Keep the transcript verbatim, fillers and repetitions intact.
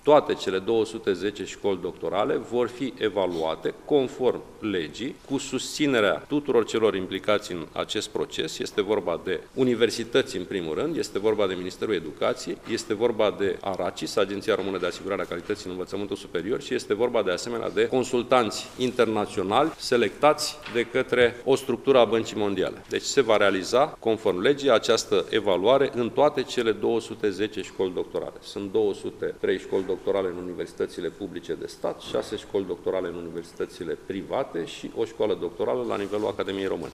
Toate cele două sute zece școli doctorale vor fi evaluate conform legii, cu susținerea tuturor celor implicați în acest proces. Este vorba de universități în primul rând, este vorba de Ministerul Educației, este vorba de ARACIS, Agenția Română de Asigurare a Calității în Învățământul Superior, și este vorba de asemenea de consultanți internaționali selectați de către o structură a Băncii Mondiale. Deci se va realiza, conform legii, această evaluare în toate cele două sute zece școli doctorale. Sunt două sute trei școli doctorale în universitățile publice de stat, șase școli doctorale în universitățile private și o școală doctorală la nivelul Academiei Române.